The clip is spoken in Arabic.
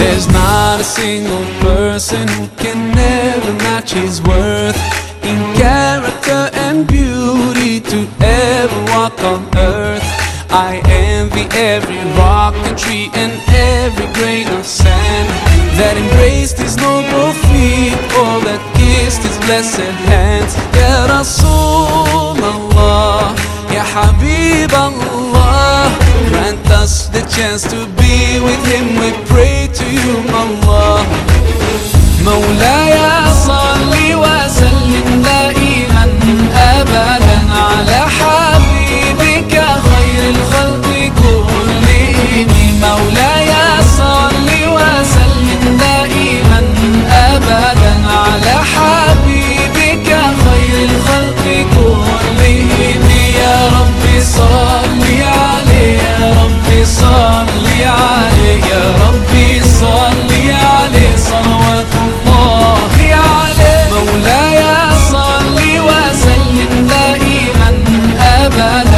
There's not a single person who can never match his worth in character and beauty to ever walk on earth. I envy every rock and tree and every grain of sand that embraced his noble feet or that kissed his blessed hands. Ya Rasulullah, Ya Habib Allah, grant us the chance to be with him. We pray to you, Allah. مولاي صل وسلم دائما أبدا على حبيبك خير الخلق كلهم. مولاي صل وسلم دائما أبدا على حبيبك خير الخلق كلهم. يا ربي صل عليه، يا ربي صل عليه، يا ربي صل عليه صلوات الله عليه. مولاي صل وسلم دائما أبدا